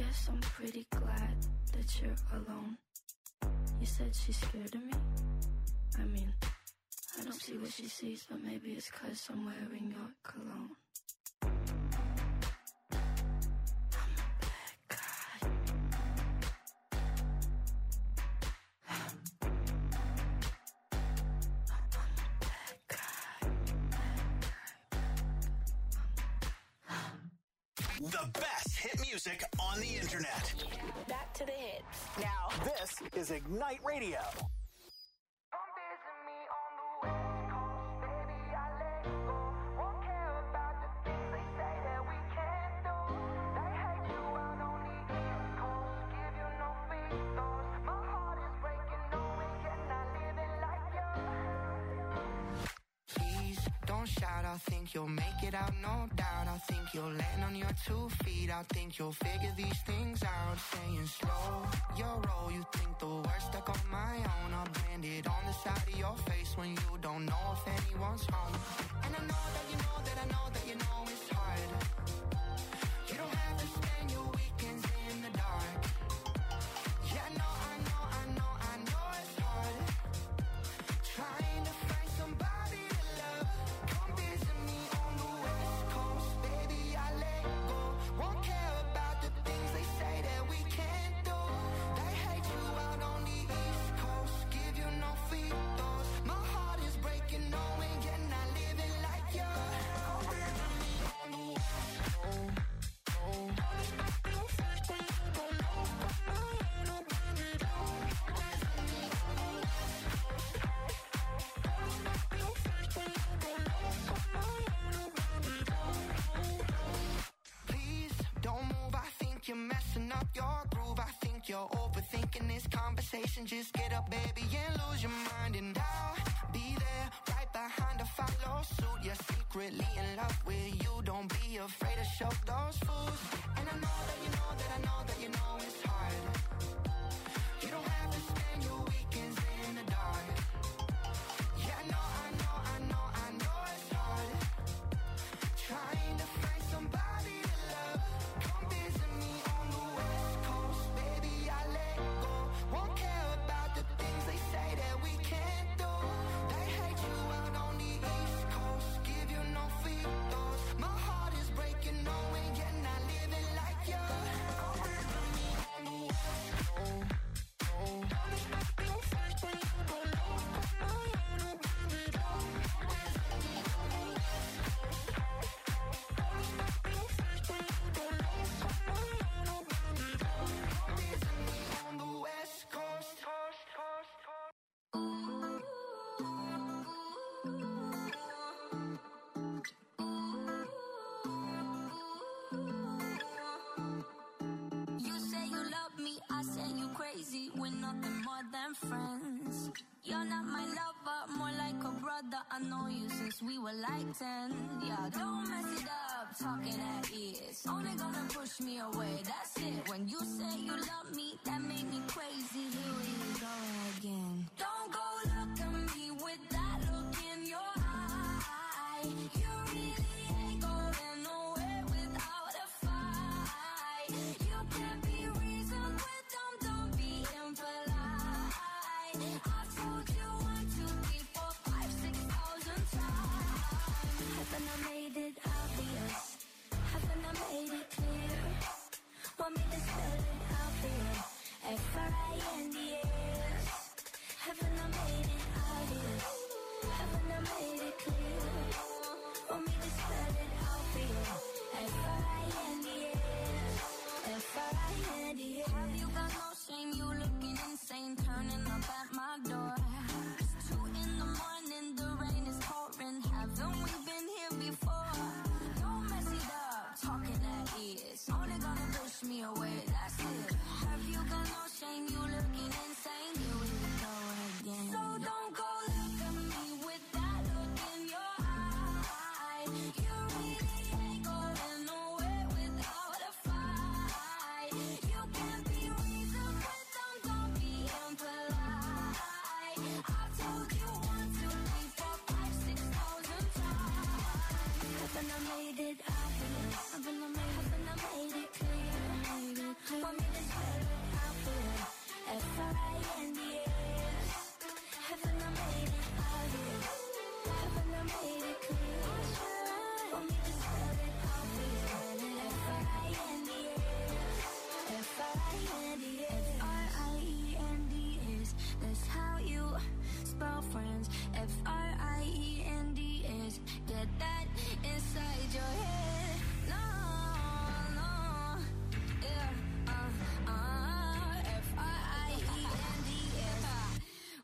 guess I'm pretty glad that you're alone. You said she's scared of me? I mean, I don't see what she sees, but maybe it's 'cause I'm wearing your cologne. The best hit music on the internet. Back to the hits. Now, this is Ignite Radio. Shout, I think you'll make it out, no doubt. I think you'll land on your 2 feet. I think you'll figure these things out. Saying slow your roll, you think the worst stuck on my own. I'll brand it on the side of your face when you don't know if anyone's home. And I know that you know that I know that you know it's hard. You don't have to spend your weekends in the dark. Yeah, I know it's hard. Trying to find somebody to love. Come visit me on the West Coast, baby, I let go. Won't care about the things they say that we can't do. They hate you out on the East Coast, give you no free throws. My heart is breaking, knowing you're not living like you. Come visit me on the West Coast. Please don't move, I think you're messing up your groove. I think you're overthinking this conversation. Just get up, baby, and lose your mind. And I'll be there right behind to follow suit. You're secretly in love with you. Don't be afraid to show those fools. And I know that you know that I know that you know it's hard. You don't have to spend your weekends in the dark. Yeah, I know it's hard. Trying to find somebody to love. Come visit me on the West Coast, baby, I let go. Won't care about the things they say that we can't do. They hate you out on the East Coast, give you no free throws. My heart is breaking, knowing you're not living like you. Come visit me on the West Coast. On the West Coast. You say you love me, I say you crazy. We're nothing more than friends. You're not my lover, more like a brother. I know you since we were like 10. Yeah, don't mess it up, talking at ears. Only gonna push me away, that's it. When you say you love me, that made me crazy. Here we go again. Don't go look at me with that look in your eye. You really ain't going nowhere without a fight. You can't be reasoned with, don't be impolite. I've told you 1, 2, 3, 4, 5, 6,000 times. Haven't I made it obvious? Haven't I made it clear? Want me to spell it out for you? F-R-I-N-D-S. Haven't I made it obvious? Haven't I made it clear? Want me to spell it out for you? F-R-I-N-D-S. F-R-I-N-D-S. Have you got no shame? You looking insane, turning up at my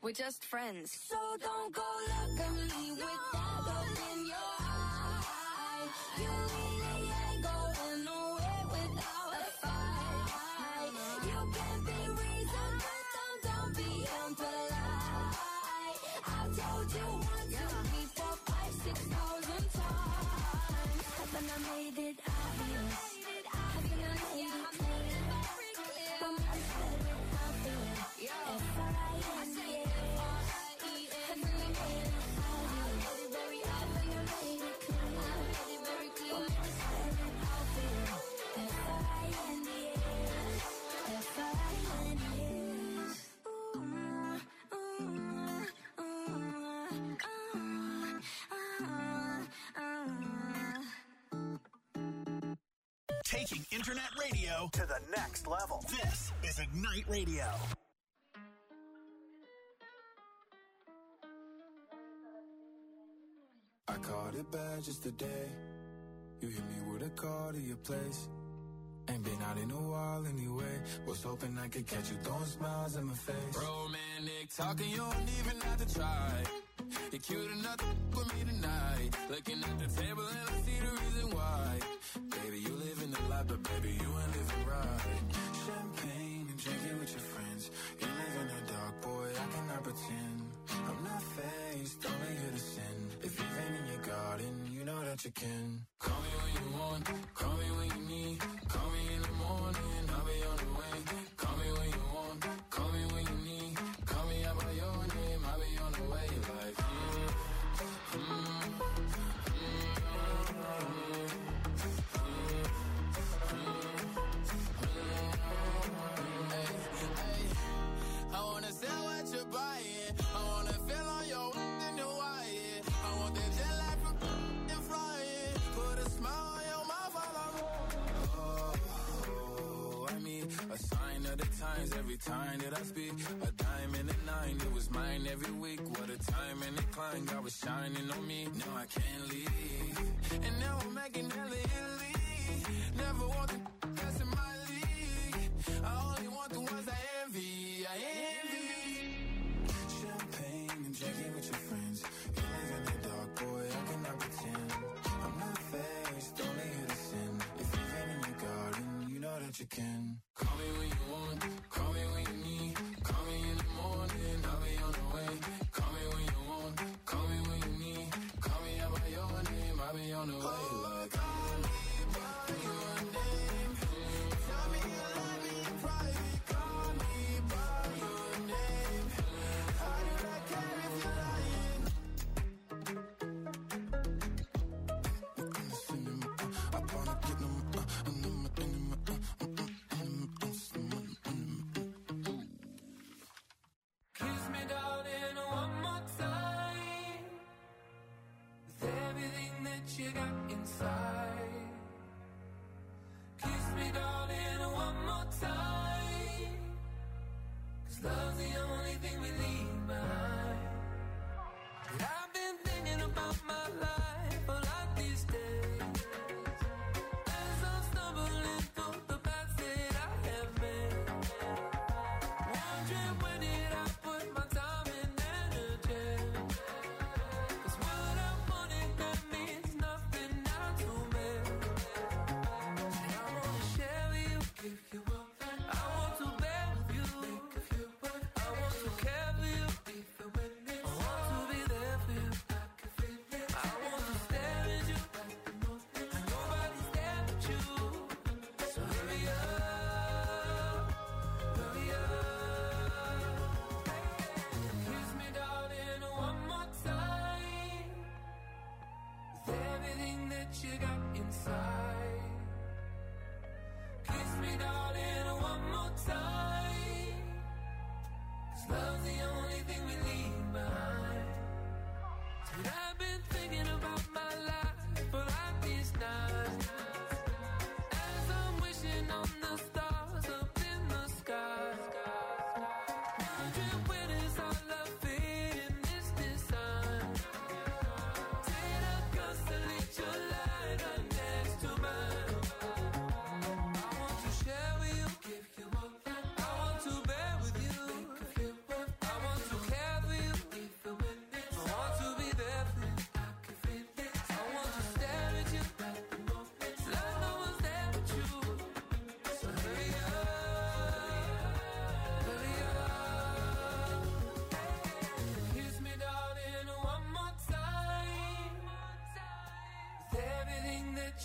We're just friends. So don't go look at me with that look in your eye. You really ain't going nowhere without a fight. You can be reasoned, but don't be impolite. I've told you 1, 2, 3, 4, 5, 6,000 times. Haven't I made it obvious? Haven't I made it clear? For me to said it out there. F-I-N-D-A. Haven't I made it obvious? Haven't I made it clear? For me to said it out there. F-I-N-D-A. F-I-N-D-A. Taking internet radio to the next level. This is Ignite Radio. I caught it bad just today. You hit me with a call to your place. Ain't been out in a while anyway. Was hoping I could catch you throwing smiles in my face. Romantic talking, you don't even have to try. You're cute enough with me tonight. Looking at the table and I see the reason why. Baby, you live in the life, but baby, you ain't living right. Champagne and drinking with your friends. You live in the dark, boy, I cannot pretend. I'm not faced, only here to sin. If you've been in your garden, you know that you can. Call me when you want, call me when you need. Call me in the morning, I'll be on the way. Call me when you want, call me when you need. Call me out by your name, I'll be on the way. Like, I wanna sell what you're buying. I wanna feel on your and your wire. I want that jet lag from and flying. Put a smile on your mouth while I'm oh, I mean, a sign of the times every time that I speak. A dime and a nine, it was mine every week. What a time and a climb, God was shining on me. Now I can't leave, and now I'm making hella Italy. Never want the that's in my league. I only want the ones I envy. I envy. Champagne and drinking with your friends. You live in the dark, boy, I cannot pretend. I'm not faced, only here to sin. If you've been in your garden, you know that you can. Call me when you want, call me when you need. Call me in the morning, I'll be on the way. Call me when you want, call me when you need. Call me out by your name, I'll be on the way. Like, call me by your name. Tell me you love me in private. Call me by your name. I do not care if you're lying. I wanna get them, Kiss me, darling, one more time. With everything that you got inside. Kiss me, darling, one more time. 'Cause love's the only thing we leave behind. And I've been thinking about my life a lot these days. As I'm stumbling through the paths that I have made. Wondering when did I put my time and energy. 'Cause what I wanted, that means nothing now to me. And I wanna share with you, give you up. I want to bear with you, I want to care for you, I want to be there for you. I want to stare at you, nobody's there but you. So hurry up, hurry up. Kiss me, darling, one more time. With everything that you got inside. Kiss me, darling, one more time. 'Cause love's the only thing we leave behind. And I've been thinking about my life for like these nights. As I'm wishing on the stars up in the sky. Wondering where does our love fit in this design. Did I constellate your light right next to mine? I want to share with you, give you up. I want to bear with you, I want to care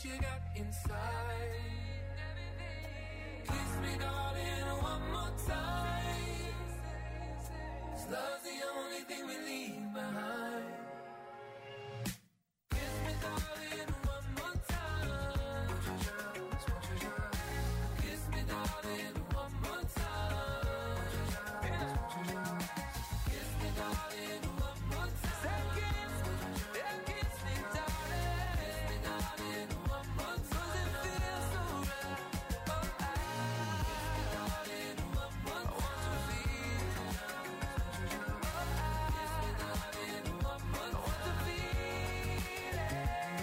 that you got inside. Kiss me, darling, one more time. 'Cause love's the only thing we leave behind. Kiss me, darling, one more time. Kiss me, darling, one more time. Kiss me, darling, one more time. Kiss me, darling. Kiss me, darling, one more time. 'Cause it feels so right. Oh, kiss me, darling, one more time. I want to feel. Kiss me, darling, one more time. I want to feel it.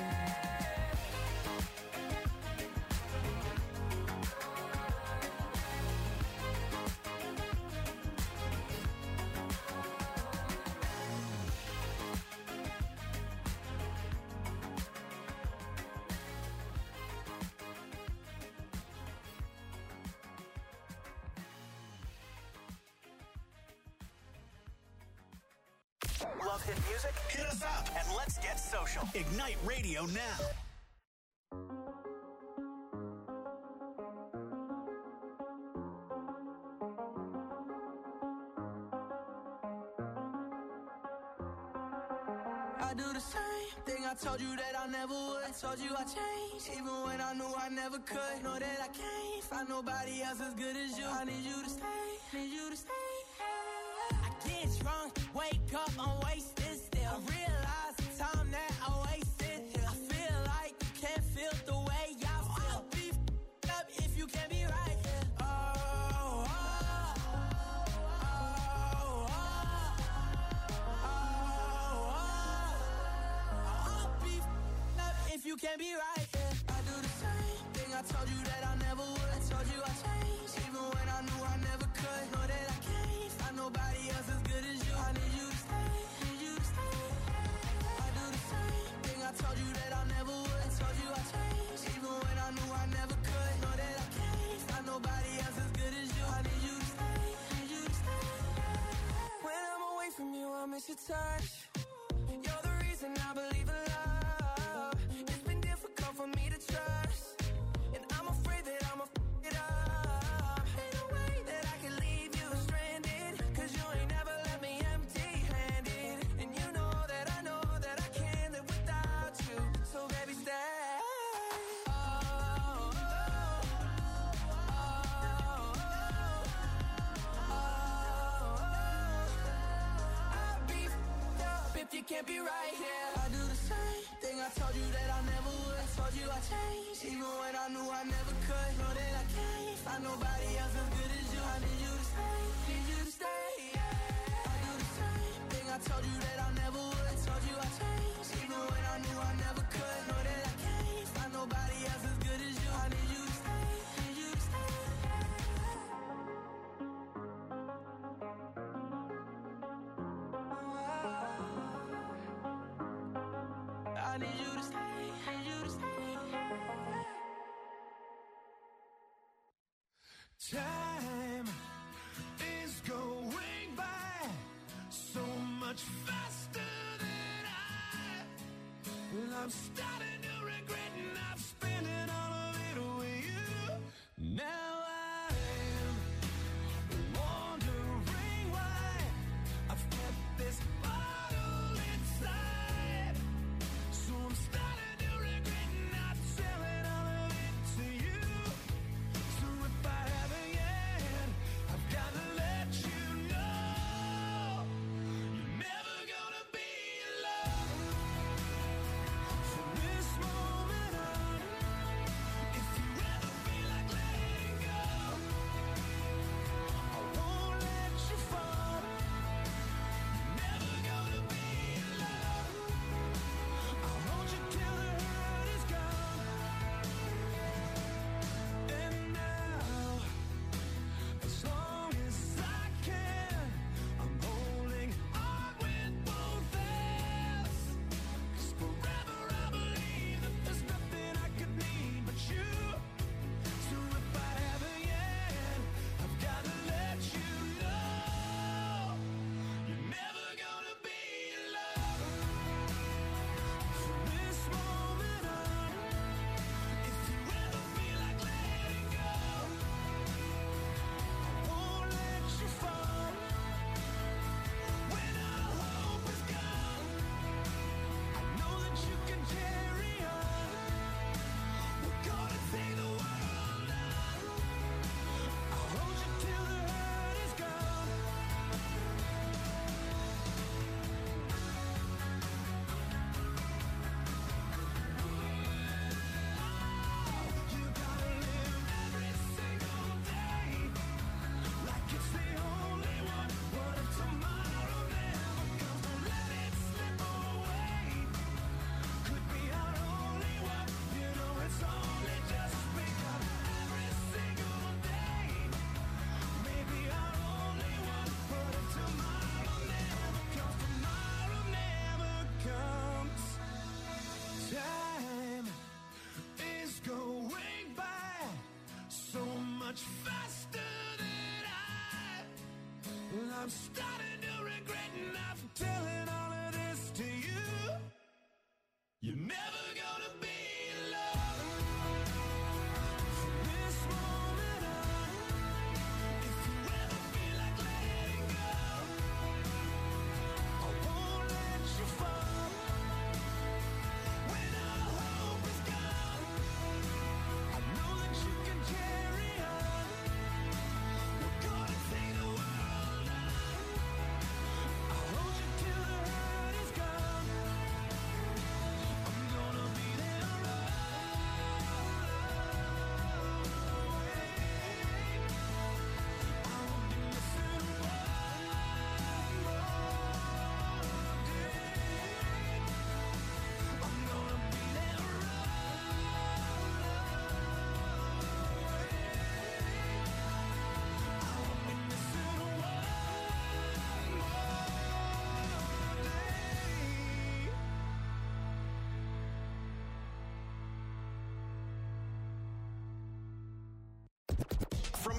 Love hit music? Hit us up and let's get social. Ignite Radio now. I do the same thing I told you that I never would. I told you I changed, even when I knew I never could. Know that I can't find nobody else as good as you. I need you to stay, need you to stay. I get drunk, wake up, I'm wasted still. I realize the time that I wasted here. I feel like you can't feel the way I feel. I'll be f***ed up if you can't be right here. If you can't be right, yeah. I do the same thing I told you that I never would. I told you I changed, even when I knew I never could. Know that I can't find nobody else as good as you. I need you to stay, need you to stay. I do the same thing I told you that I never would. I told you I changed, even when I knew I never could. Know that I can't find nobody else as good as you. I need you to stay, need you to stay. When I'm away from you, I miss your touch. You're the reason I believe in love. For me to trust, and I'm afraid that I'ma f*** it up. Ain't no way that I can leave you stranded, 'cause you ain't never left me empty-handed. And you know that I can't live without you. So baby, stay. I'll be f***ed up if you can't be right here. I do the same thing I told you that I never would. Told you I changed, even when I knew I never could. Know that I can't find nobody else as good as you. I need you to stay, need you to stay. I do the same thing I told you that I never would. Told you I changed, even when I knew I never could. Know that I can't find nobody else as good as you. I need you to stay, need you to stay. I need you to stay, need you to stay. Time is going by so much faster than I'm starting to regret not spending all of it with you. Now I'm wondering why I've kept this bottle inside. So I'm starting to regret not selling all of it to you. So if I haven't yet, I've got to let you know you're never gonna be alone. So this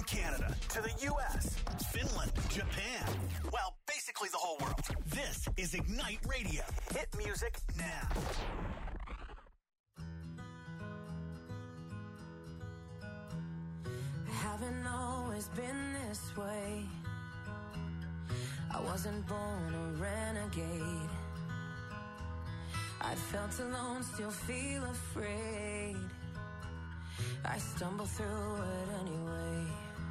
Canada to the U.S., Finland, Japan. Well, basically the whole world. This is Ignite Radio. Hit music now. Haven't always been this way. I wasn't born a renegade. I felt alone, still feel afraid. I stumble through it anyway.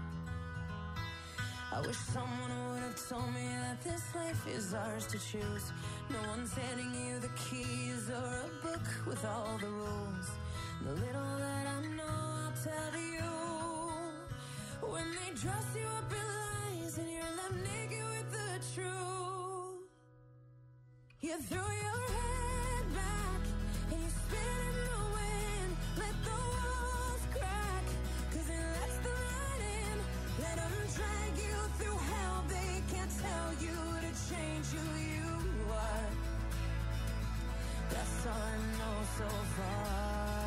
I wish someone would have told me that this life is ours to choose. No one's handing you the keys or a book with all the rules. The little that I know, I'll tell you. When they dress you up in lies and you're left naked with the truth, you throw your head back and you spin in the wind. Let the walls crack, 'cause it lets the light in. Let them drag you through hell. They can't tell you to change who you are. That's all I know so far.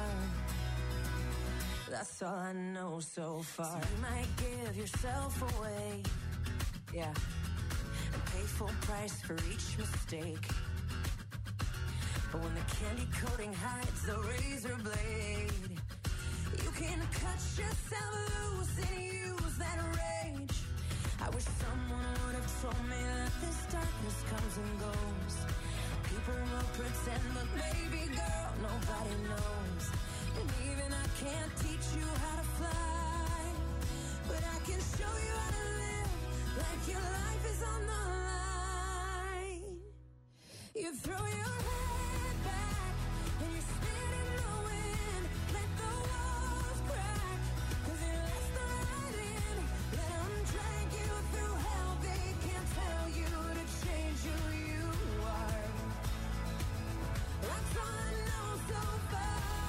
That's all I know so far. So you might give yourself away, yeah, and pay full price for each mistake. But when the candy coating hides the razor blade, you can cut yourself loose and use that rage. I wish someone would have told me that this darkness comes and goes. People will pretend, but baby girl, nobody knows. And even I can't teach you how to fly, but I can show you how to live like your life is on the line. You throw your head back and you spin in the wind. Let the walls crack, 'cause it lets the light in. Let them drag you through hell. They can't tell you to change who you are. That's all I know so far.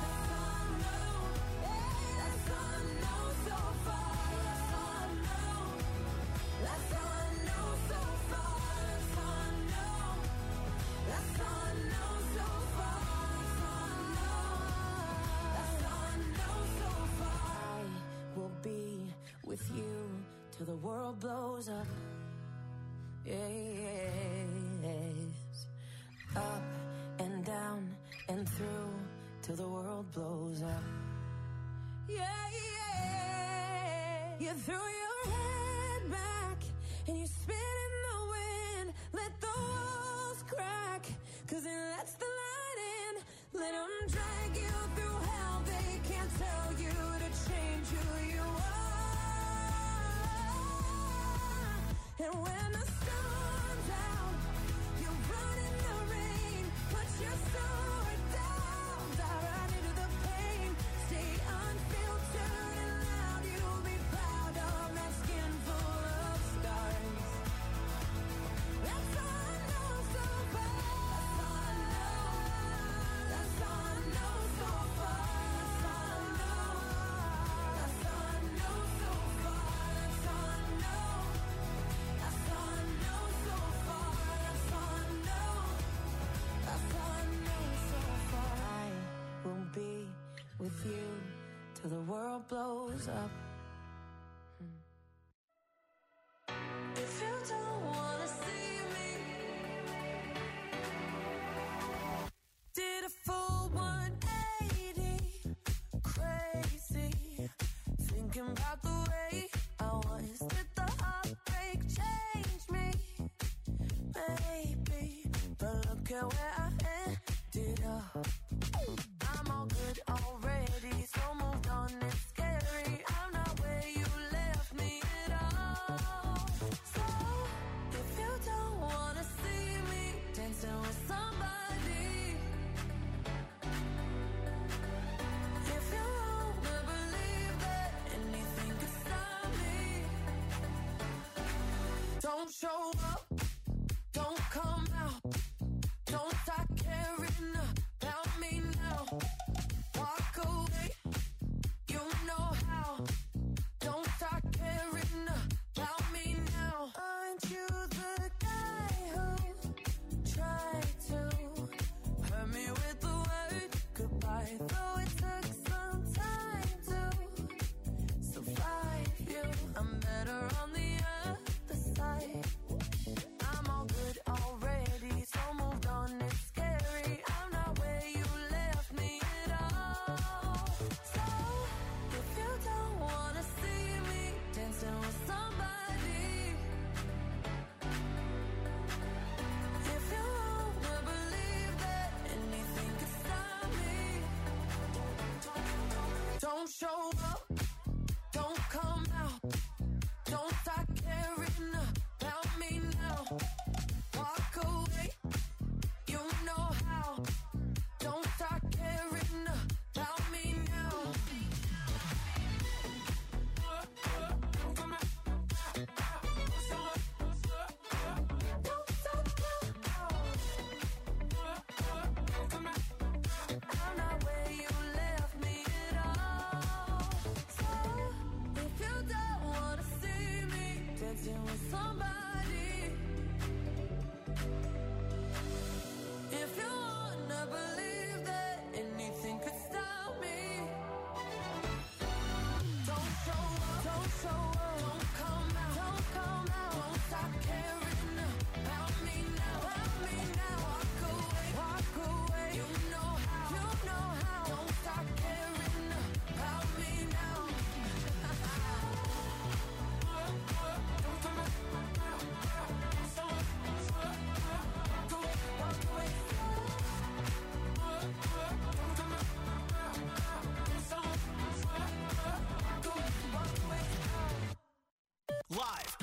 With you till the world blows up. Yes. Up and down and through till the world blows up. Yeah, yeah. You throw your head back and you spin in the wind. Let the walls crack, 'cause it lets the light in. Let them drag you through hell. They can't tell you to change who you are. And when the storm's out, you run in the rain. Put your sword down, dive right into the pain. Stay unfiltered and loud. You'll be proud of that skin full of scars. That's all I know so far. That's all I know so far. That's all I know. That's all I know so far. That's all I know. That's all I know so far. That's all I know. That's all I know so far. I will be with you till the world blows up. If you don't wanna see me, did a full 180, crazy, thinking about the way I was. Did the heartbreak change me? Maybe, but look at where I ended up. I'm all good already, so moved on, it's scary. I'm not where you left me at all. So, if you don't wanna see me dancing with somebody, if you wanna believe that anything could stop me, don't show up, don't come out, don't start caring about me now. Walk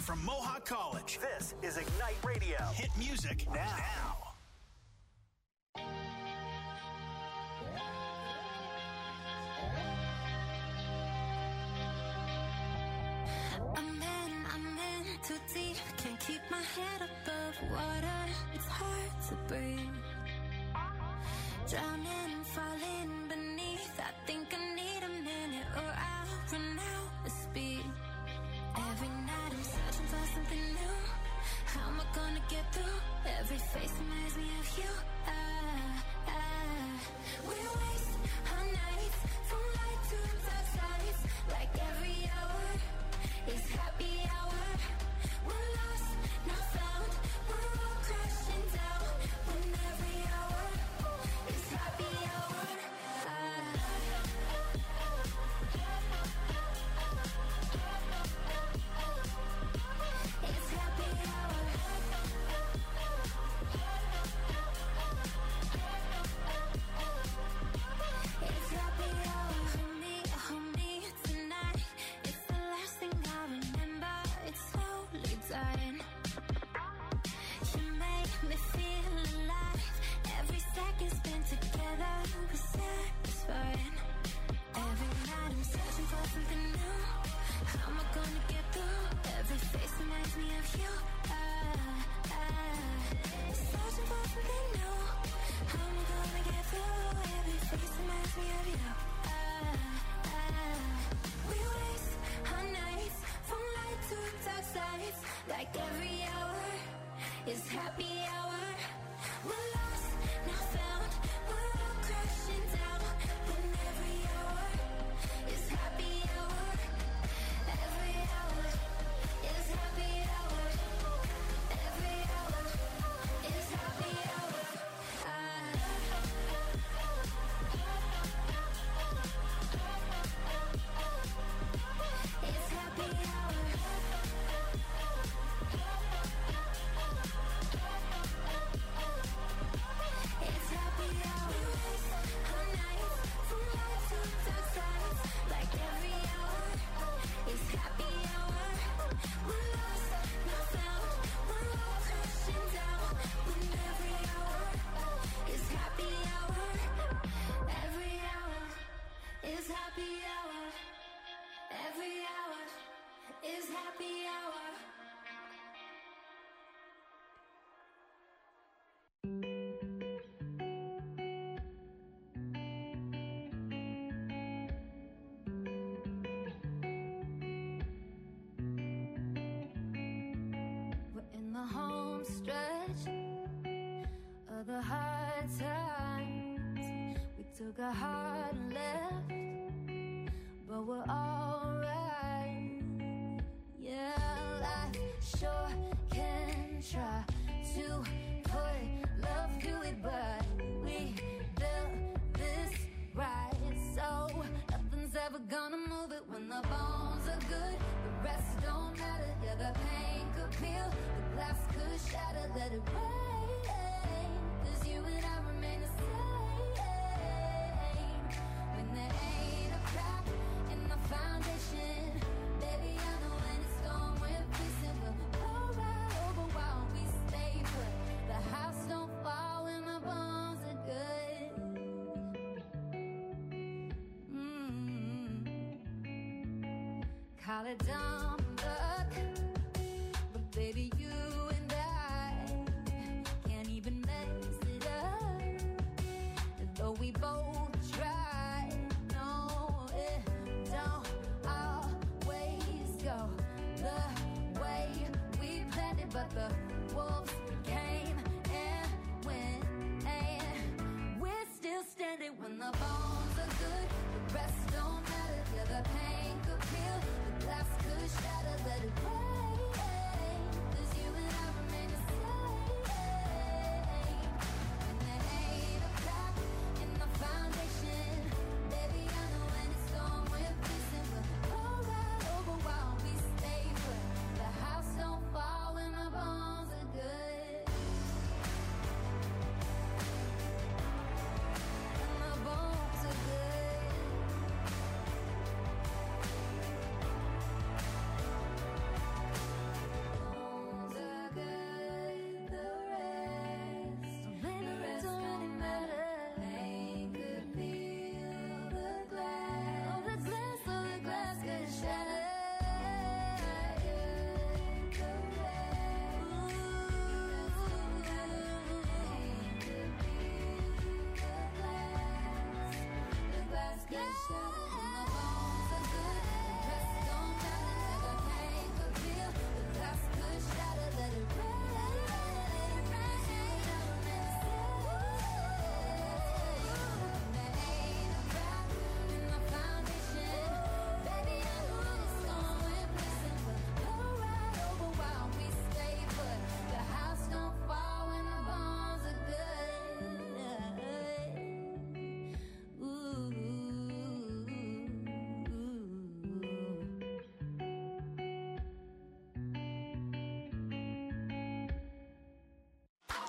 from Mohawk College. This is Ignite Radio. Hit music now. I'm in too deep. Can't keep my head above water. It's hard to breathe. Drowning, falling beneath. I think I need a minute or I'll run out of speed. Every night I'm searching for something new. How am I gonna get through? Every face reminds me of you. We waste our nights from light to dark sides. Like every hour is happy hour. We're lost, not found. We're all crashing down. When every hour is happy hour. It's happy hour. It's happy hour. Hold me tonight. It's the last thing I remember. It's slowly dying. You make me feel alive. Every second spent together was satisfying. Every night I'm searching for something new. How am I gonna get through? Every face reminds me of you. Searching for something new. How am I gonna get through? Every face reminds me of you. We waste our nights from light to dark sides. Like every hour is happy hour. We're lost, not found. We're all crashing down. When every hour is happy hour. Every hour is happy hour. Every hour is happy hour. It's happy hour. It's happy hour. We waste our nights from light to dark sides. Like every hour is happy hour. We're lost, not found. We're all crashing down. When every hour is happy hour. Every hour is happy hour. Every hour is happy hour. We're in the home stretch of the hard times. We took a hard left, but we're alright. Yeah, life sure can try to put love to it, but we built this right, so nothing's ever gonna move it. When the bones are good, the rest don't matter. Yeah, the pain could peel, the glass could shatter. Let it rain, 'cause you and I remain the same. When there ain't a crack in the foundation, baby, I know when it's gone, we're fixing. We'll all right over while we stay put. The house don't fall when the bones are good. Call it dumb luck, but baby, you and I can't even mess it up. Though we both try, no, it don't always go the way we planned it. But the wolves came and went, and we're still standing. When the bones are good, the rest don't matter. Yeah, the pain could peel, the glass could shatter. Let it rain, 'cause you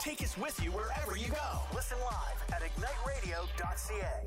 Take us with you wherever you go. Listen live at igniteradio.ca.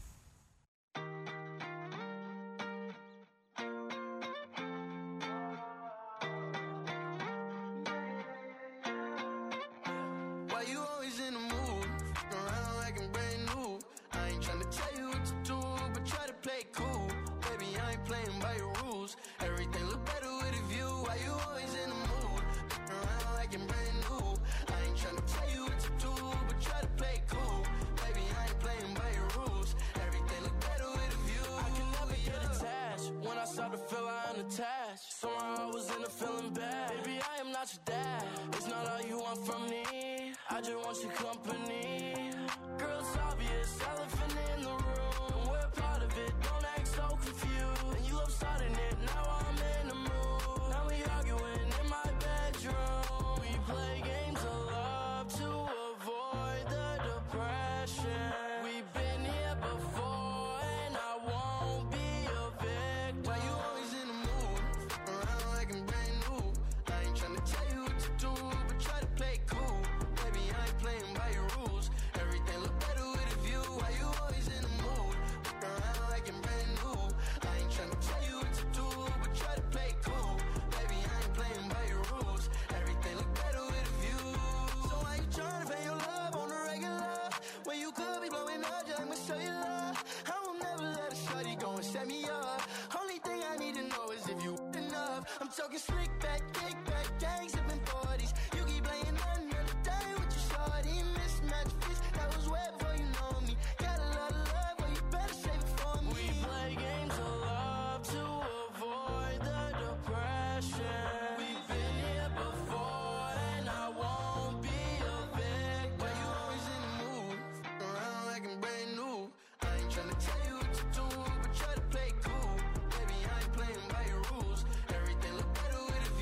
Why you always in the mood? Around like I'm brand new. I ain't tryna tell you what to do, but try to play cool. Baby, I ain't playing by your rules. Everything look better with a view. Why you always in the mood? Around like I'm brand new. I ain't tryna tell you what to do, but try to play cool. Baby, I ain't playing by your rules. Everything look better with a view. I can never get attached. When I start to feel I unattached, somehow I was in a feeling bad. Baby, I am not your dad. It's not all you want from me. I just want your company. Girl, it's obvious, elephant in the room. And we're part of it, don't act so confused. And you love starting it, now I'm in the mood. Now we arguing in my bedroom. We play games of love to avoid the depression. We've been here before and I won't be a victim. Why you always in the mood? Around like I'm brand new. I ain't tryna tell you what to do, but try to play cool. Baby, I ain't playing by your rules. Everything look better with a view. Why you always in the mood? Around like I'm brand new. I ain't tryna tell you what to do, but try to play cool. Baby, I ain't playing by your rules. Everything look better with a view. So why you tryna pay your love on the regular? When you could be blowing up, just I'ma show you love. I will never let a shorty go and set me up. Only thing I need to know is if you enough. I'm talking slick back, kick back, gang sipping 40s. You keep playing another day with your shorty. Mismatch fist, that was way before you know me. Got a lot of love, but you better save it for me. We play games of love to avoid the depression. We've been here before and I won't be a victim. Why you always in the mood? Around like I'm brand new. I ain't tryna tell you what to do, but try to play cool. Baby, I ain't playing by your rules. Everything look better with a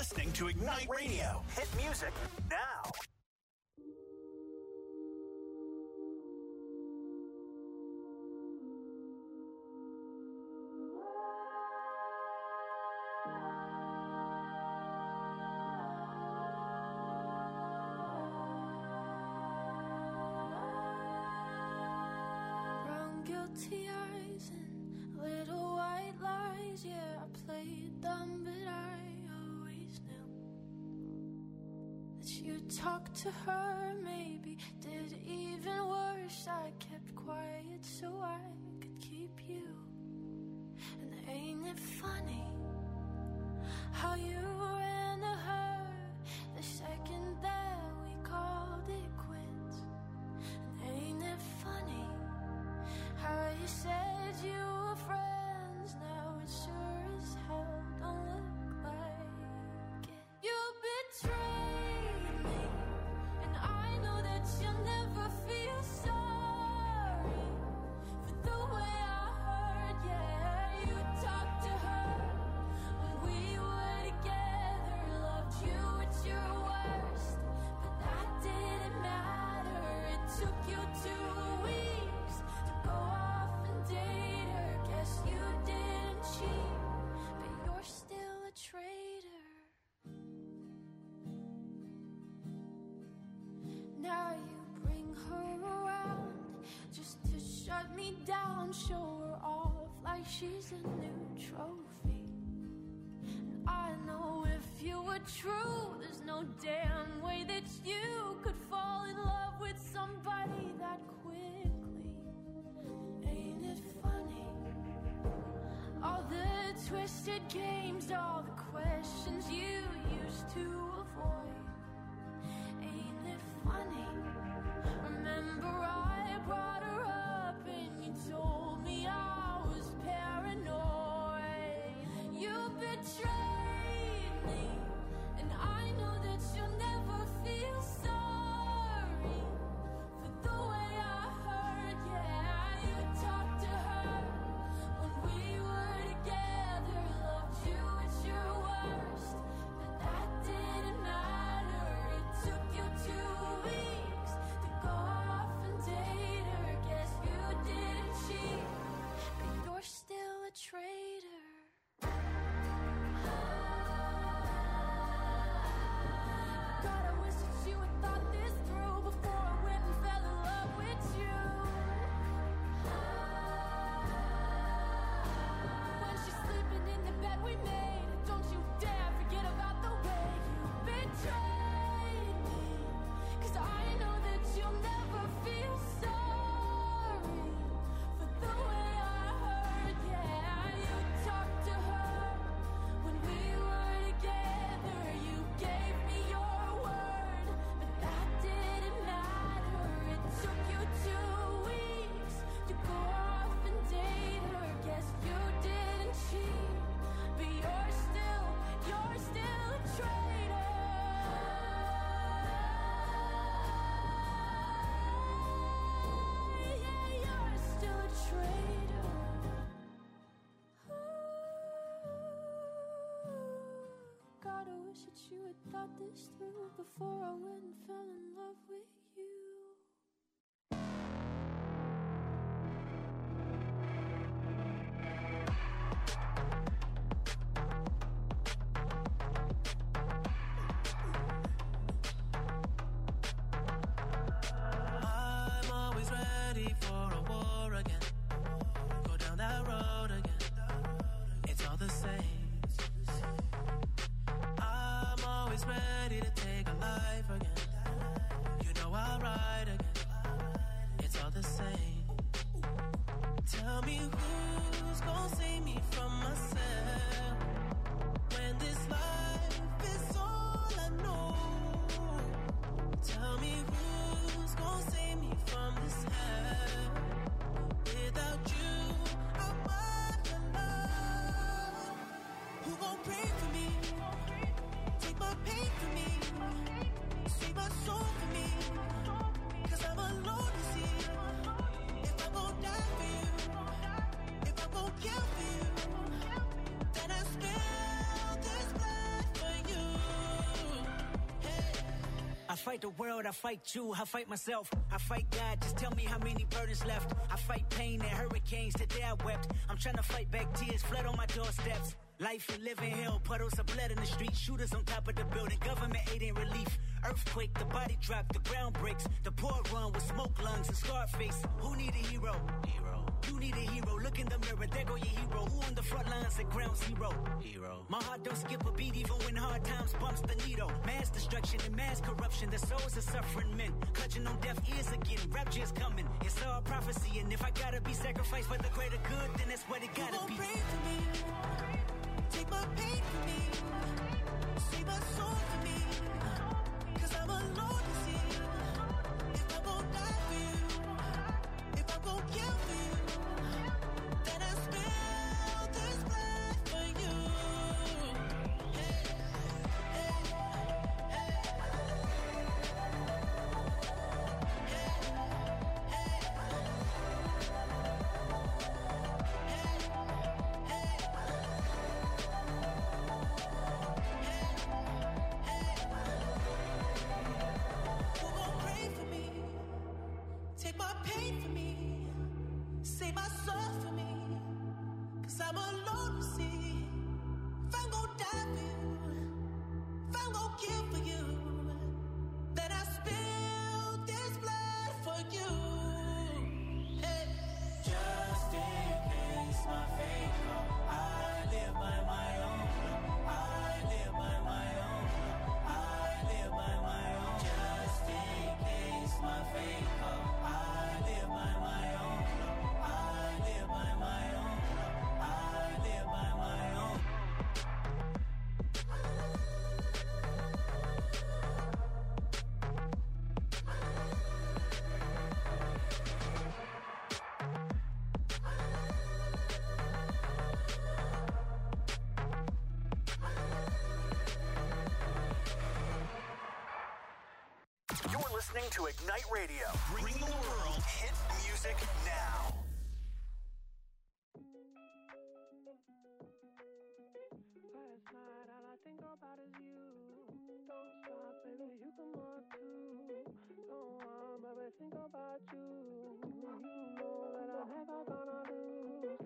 listening to Ignite Radio. Hit music now. Brown guilty eyes and little white lies. Yeah, I played dumb, but I always knew that you talked to her, maybe did even worse. I kept quiet so I could keep you. And ain't it funny how you ran to her the second that we called it quits? And ain't it funny how you said you were friends? Now it sure as hell don't look like it. You betrayed me, and I know that you'll never feel sorry for the way I heard. Yeah, you talked to her when we were together, loved you at your worst, but that didn't matter. It took you 2 weeks to go off and date her. Guess you didn't cheat, but you're still a traitor. Now you bring her around just to shut me down, show her off like she's a new trophy. And I know if you were true, there's no damn way that you could fall in love with somebody that quickly. Ain't it funny? All the twisted games, all the questions you used to avoid. Ain't it funny? Remember I brought her up and you told me I was paranoid. You betrayed me, and I know that you'll never feel sorry for the way I heard. Yeah, you talked to her when we were together, loved you at your worst, but that didn't matter. It took you 2 weeks to go off and date her. Guess you didn't cheat, but you're still a traitor. God, I wish that you had thought this through before I went and fell in love with you. When she's sleeping in the bed we made, don't you dare forget about the way you betrayed me. 'Cause I know that you'll never feel sorry for the way I heard. Yeah, you talked to her when we were together. You gave me your word, but that didn't matter. It took you 2 weeks to go off and date her. Guess you didn't cheat, but you're still a traitor. Yeah, you're still a traitor. God, I wish that you had thought this through before I went and fell in love with you. I'm always ready for a war again. Go down that road again. It's all the same. I'm always ready to take a life again. You know I'll ride again. It's all the same. Tell me who's gonna save me from myself when this life is all I know. Tell me who's gonna save me from this hell. Without you, I'm alone. Who gon' pray for me? Take my pain for me. Save my soul for me. 'Cause I'm alone to see. If I'm gon' die for you, if I'm gon' kill for you, then I spill this blood for you. fight the world, I fight you, I fight myself, I fight God. Just tell me how many burdens left. I fight pain and hurricanes, today I wept. I'm trying to fight back tears, flood on my doorsteps. Life and living hell, puddles of blood in the street, shooters on top of the building, government aid ain't relief. Earthquake, the body drop, the ground breaks. The poor run with smoke lungs and scarred face. Who need a hero? You need a hero. Look in the mirror, there go your hero. Who on the front lines at ground zero? My heart don't skip a beat even when hard times bumps the needle. Mass destruction and mass corruption. The souls of suffering men clutching on deaf ears again. Rapture's coming. It's all prophecy, and if I gotta be sacrificed for the greater good, then that's what it gotta be. Pray for me. Take my pain for me. Save my soul for me. 'Cause I'm alone to see you. If I won't die for you, if I won't kill for you, then I spill this blood for you. Hey, hey, hey. Take my pain for me, save my soul for me, 'cause I'm alone to see. If I'm gon' die for you, if I'm gon' kill for you, then I spill this blood for you. Hey. Just in case my fate come, I live by my own law. I live by my own law. I live by my own. Just in case my fate come. You're listening to Ignite Radio, bringing the world hit music now. Last night, all I think about is you. Don't stop, baby, you can more too. Don't want, baby, think about you. You know that I'm never gonna lose.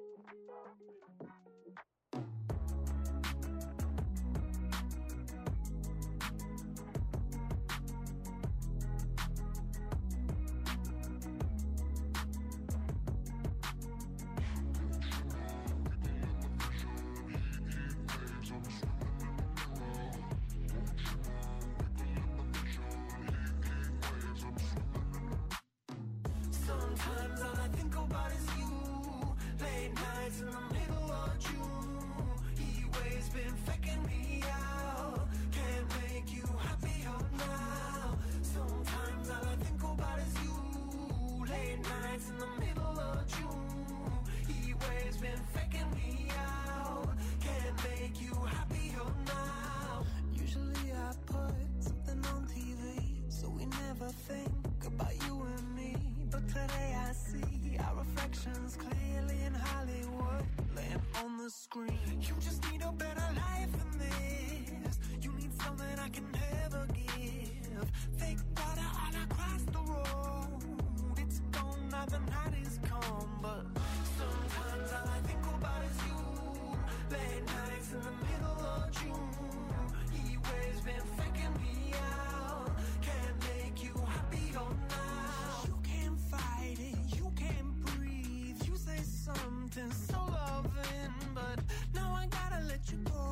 Sometimes all I think about is you. Late nights in the middle of June. Heat waves been faking me out. Can't make you happier now. Sometimes all I think about is you. Late nights in the middle of June. Heat waves been faking me out. Can't make you happier now. Usually I put something on TV, so we never think about you and me. But today I see our reflections clearly in Hollywood, laying on the screen. You just need a better life than this. You need something I can never give. Fake water all across the road. It's gone now, the night is come. But sometimes all I think about is you. Late nights in the middle of June. Heat waves been faking me out. Can't make you happier now. You can't fight it, you can't breathe. You say something so loving, but now I gotta let you go.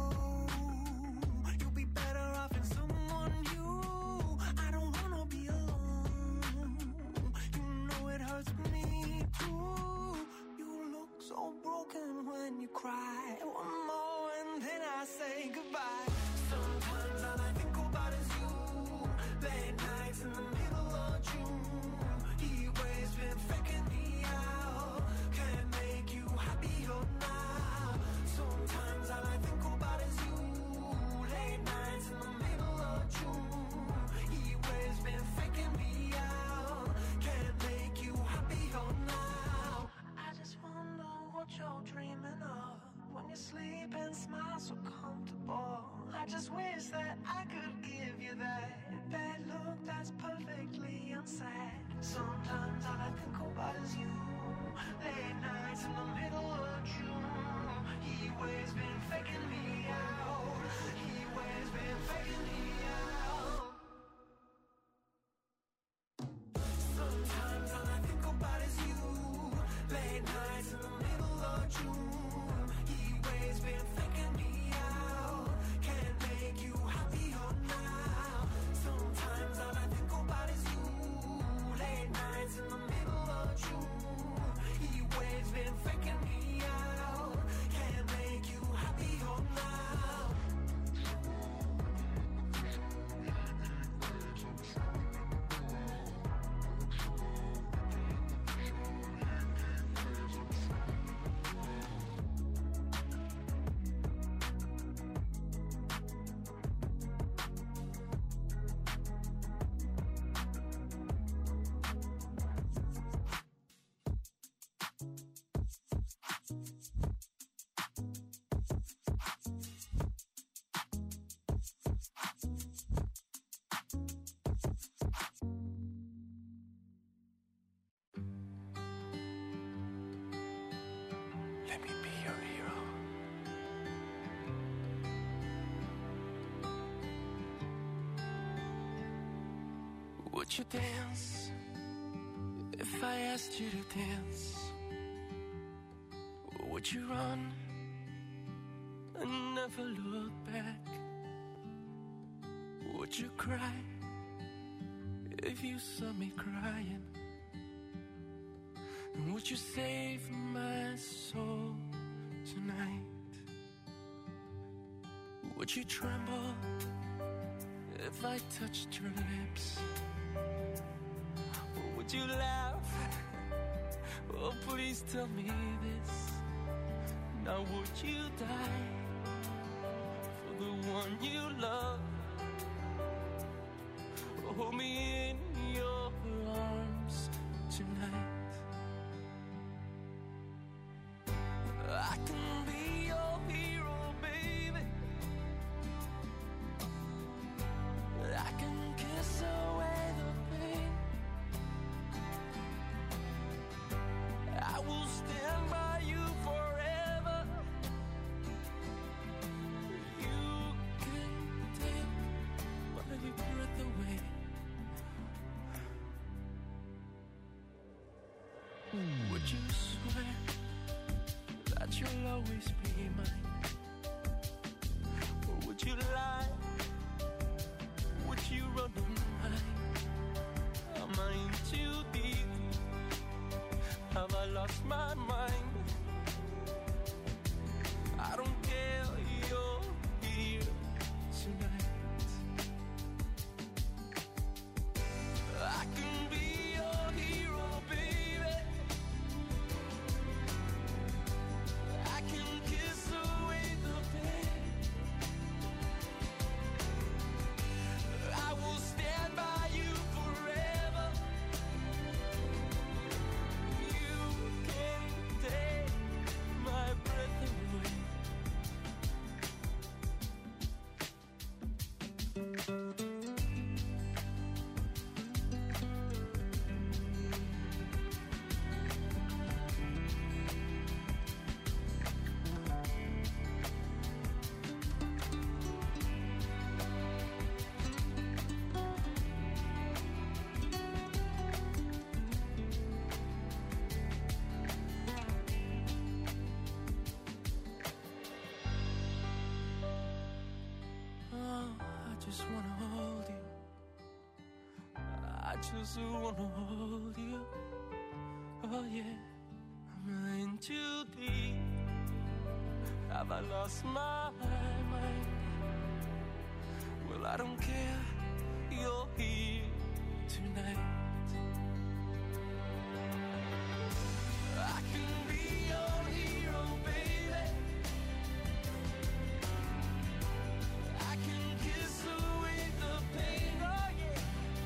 You'll be better off in someone new. I don't wanna be alone. You know it hurts me too. You look so broken when you cry. One more and then I say goodbye. Sometimes all I think about is you. Late nights in the middle of June. Heat waves been faking me out. Can't make you happier now. Sometimes all I think about is you. Late nights in the middle of June. Heat waves been faking me out. Can't make you happier now. I just wonder what you're dreaming of when you sleep and smile so comfortable. I just wish that I could give you that bad look that's perfectly unsaid. Sometimes all I think about is you. Late nights in the middle of June. He waves been faking me out. He waves been faking me out. Sometimes all I think about is you. Late nights in the middle of June. He waves been faking me out. Can't make you happier now. Sometimes all I think about is you. Late nights in the middle of June. He waves been faking me out. Can't make you happier now. Let me be your hero. Would you dance if I asked you to dance? Would you run and never look back? Would you cry if you saw me crying? And would you save my soul tonight? Would you tremble if I touched your lips? Or would you laugh? Oh, please tell me this. Now would you die for the one you love? Hold me in your arms tonight. I can be your hero, baby. I can kiss away the pain. I will stand by you forever. You can take my breath away. Would you swear that you'll always be mine? Or would you lie? Would you run and hide? Am I in too deep? Have I lost my mind? I don't care, you're here tonight. I can be your hero, baby. I can kiss away the pain. I will stand by you forever. You can take my breath away. Oh, I just wanna hold you. I just wanna hold you. Oh yeah, I'm in too deep. Have I lost my mind? Well, I don't care, you're here tonight. I can be your hero, baby. I can kiss away the pain, oh yeah.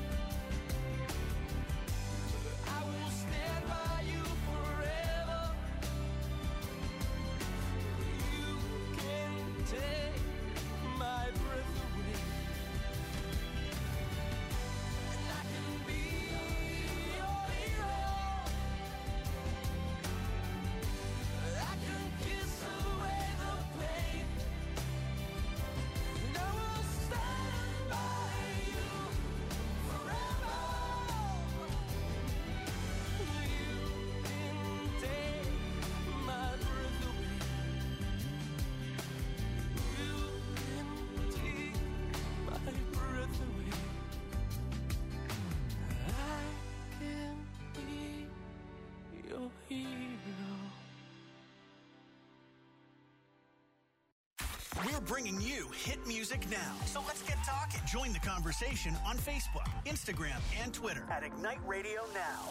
I will stand by you forever. You can take my We're bringing you hit music now. So let's get talking. Join the conversation on Facebook, Instagram, and Twitter at Ignite Radio Now.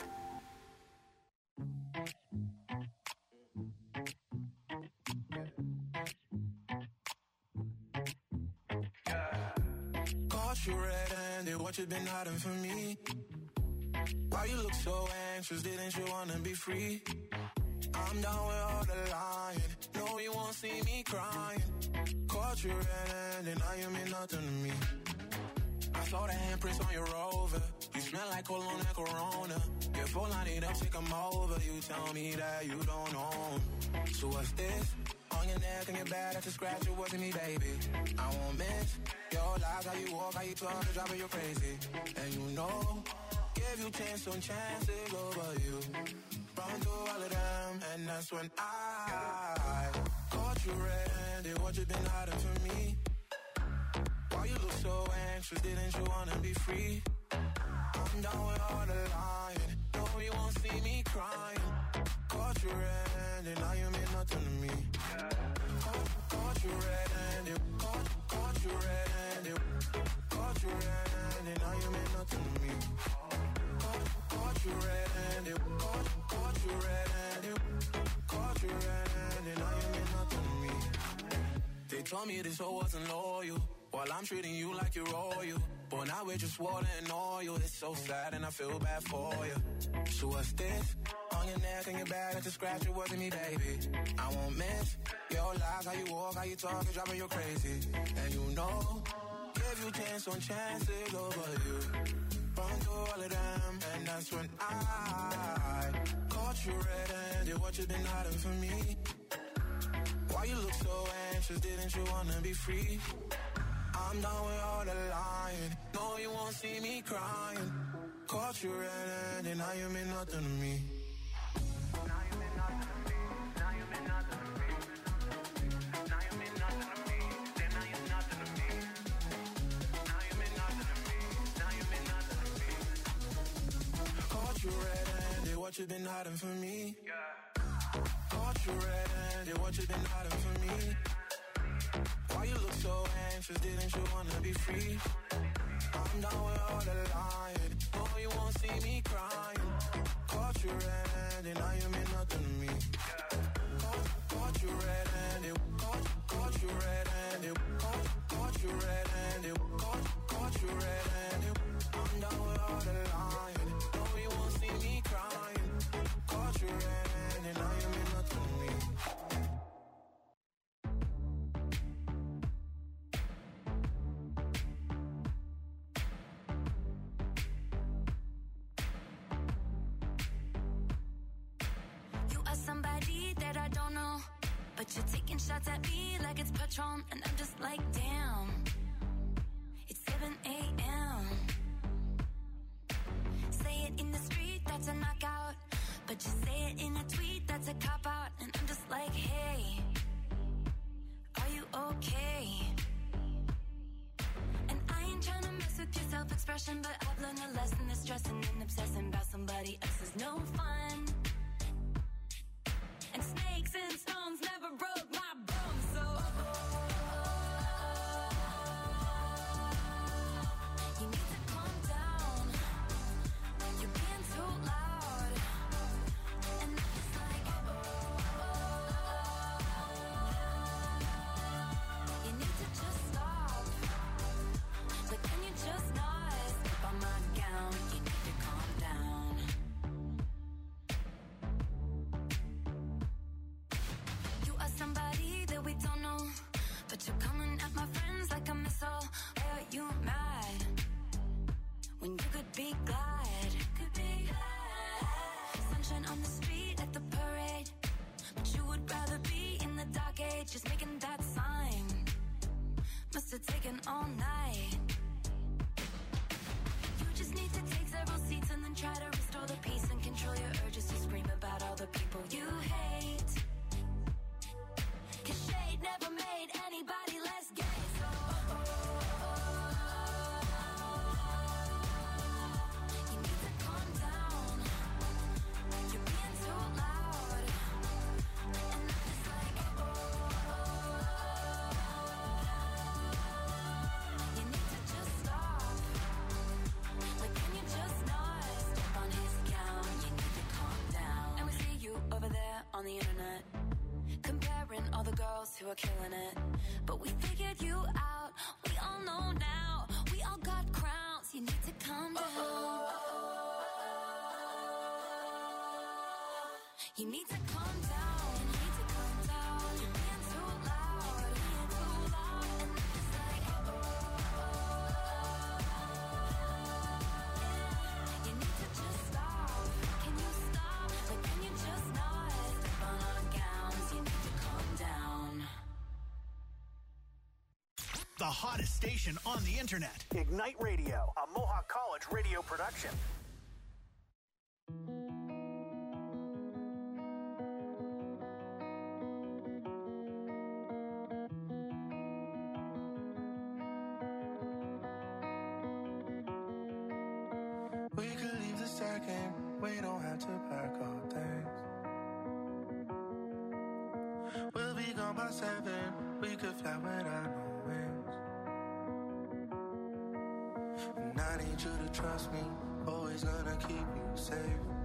Caught you red-handed, what you been hiding from me? Why you look so anxious, didn't you wanna be free? I'm down with all the lying, no you won't see me crying. Caught you red-handed, now you mean nothing to me. I saw the handprints on your Rover, you smell like cologne and Corona. Your phone line it up, take 'em over, you tell me that you don't own. So what's this? On your neck and your back, that's a scratch, it wasn't me, baby. I won't miss your lies, how you walk, how you talk, driving you crazy. And you know, give you chance on chances over you. Run through all of them, and that's when I caught you red-handed, what you been hiding from me? Why you look so anxious, didn't you wanna be free? I'm down with all the lying, no you won't see me crying. Caught you red-handed, now you mean nothing to me. Caught you red-handed, caught you red-handed, caught you red-handed, now you mean nothing to me. Caught you red-handed, caught you red-handed, caught you red-handed, now you mean nothing to me. They told me this hoe wasn't loyal, while I'm treating you like you're royal. But now we're just water and oil, it's so sad and I feel bad for you. So what's this? On your neck and your back, that's a scratch, it wasn't me, baby. I won't miss your lies, how you walk, how you talk, it's driving you crazy. And you know, give you chance on chances over you. Run through all of them, and that's when I caught you red-handed, what you been hiding from me? Why you look so anxious, didn't you wanna be free? I'm done with all the lying, no you won't see me crying. Caught you red-handed, now you mean nothing to me. Now you mean nothing to me, now you mean nothing to me. Now you mean nothing to me, then now you're nothing to me. Now you mean nothing to me, now you mean nothing to me. Caught you red-handed, what you been hiding from me? Caught you red-handed, what you been hiding from me? Why you look so anxious, didn't you wanna be free? I'm down with all the lying, no you won't see me crying. Caught you red-handed, now you mean nothing to me. Caught you red-handed, caught you red-handed, caught you red-handed, caught you red-handed. I'm down with all the lying, no you won't see me crying. Caught you red-handed, now you mean nothing to me. Somebody that I don't know, but you're taking shots at me like it's Patron, and I'm just like, damn, it's 7 a.m. Say it in the street, that's a knockout, but you say it in a tweet, that's a cop-out, and I'm just like, hey, are you okay? And I ain't trying to mess with your self-expression, but I've learned a lesson that stressing and obsessing about somebody else is no fun. And snakes and stones never broke my bones, so you need to calm down. You're being too loud, and I'm just like, you need to just stop. But can you just not slip on my gown? You need to calm down. girls who are killing it. But we figured you out, we all know now. We all got crowns, you need to calm down. You need to calm down, you need to calm down. You're being too loud, being too loud. And it's like, you need to just stop. Can you stop? Like, can you just not step on our gowns? You need to calm down. The hottest station on the internet. Ignite Radio, a Mohawk College radio production. We could leave the second, we don't have to pack all things. We'll be gone by 7, we could fly without no wings. And I need you to trust me, always gonna keep you safe.